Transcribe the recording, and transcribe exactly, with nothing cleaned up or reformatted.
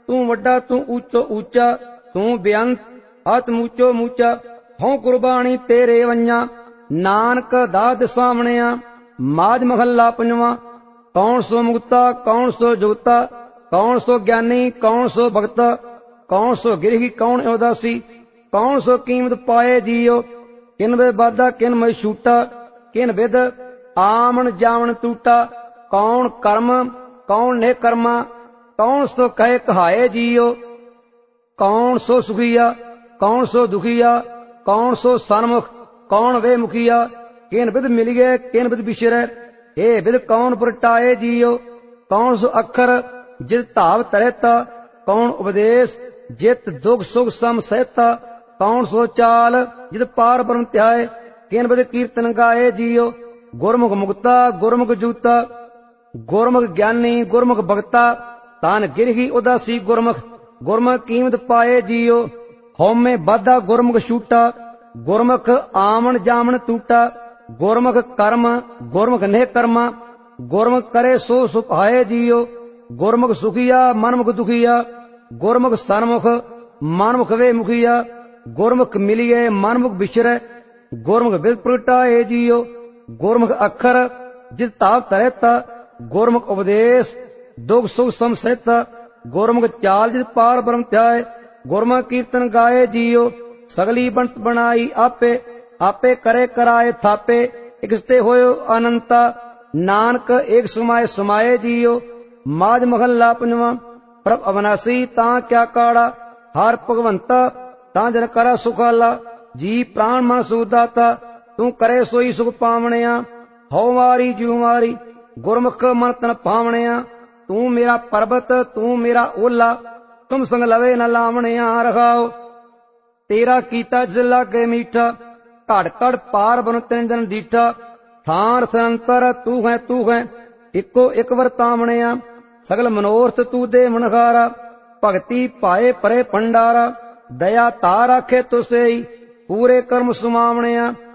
तू वड्डा तू ऊचो ऊचा तू बेअंत अत मूचो मूचा हों कुर्बानी तेरे वंजा नानक दाद स्वामणिया। माज महला पंजवा। कौन सो मुक्ता कौन सो जुगता कौन सो ज्ञानी कौन सो भगता कौन सो गिरही कौन उदासी कौन सो कीमत पाए जियो। किन विद बाधा किन मई छूटा किन विद आमन जामन टूटा। कौन कर्म कौन ने कर्मा कौन सो कहे कहाए जियो। कौन सो सुखिया कौन सो दुखिया कौन सो सन्मुख कौन वे मुखिया। किन विद मिलिए किन विद बिछरे हे विद कौन प्रटाए जियो। कौन सो अखर जित धाव तरहता कौन उपदेश जित दुख सुख सम सहता। कौन सो चाल जित पार ब्रह्म ध्याय किन विद कीर्तन गाए जियो। गुरमुख मुक्ता गुरमुख जूता गुरमुख ज्ञानी गुरमुख भगता तान गिरही उदासी गुरमुख गुरमुख कीमत पाए जियो। होमे बाधा गुरमुख छूटा गुरमुख आमन जामन टूटा। गुरमुख कर्म गुरमुख नेह कर्मा गुरमुख करे सो सुभाए जियो। गुरमुख सुखिया मनमुख दुखिया गुरमुख सन्मुख मनमुख वे मुखिया। गुरमुख मिलिए मनमुख बिछरे गुरमुख विद प्रगटाए जियो। गुरमुख अखर जित ताप तरहता गुरमुख उपदेश दुख सुख सम सहता। गुरमुख चाल जित पार ब्रह्म ध्याय गुरमुख कीर्तन गाए जियो। सगली बनत बनाई आपे आपे करे कराए थापे इकसते होयो अनंता नानक एक सुमाए सुमाए जियो। माज महला पंजवा। प्रभ अविनाशी तां क्या काड़ा हर भगवंता तां जन करा सुखाला। जी प्राण मन सुखदाता तू करे सोई सुख पावणिया। हौ मारी जू मारी गुरमुख मन तन पावणिया। तू मेरा पर्वत तू मेरा ओला तुम संग लवे न लावणिया। रखाओ तेरा कीता जिस लागे मीठा घड़ घड़ पार बन तिन जन डीठा। थान संतर तू है तू है इको एक वरतावणिया। सगल मनोरथ तू दे मनखारा भगति पाए परे भंडारा। दया तार आखे तुसे पूरे कर्म सुमावणिया।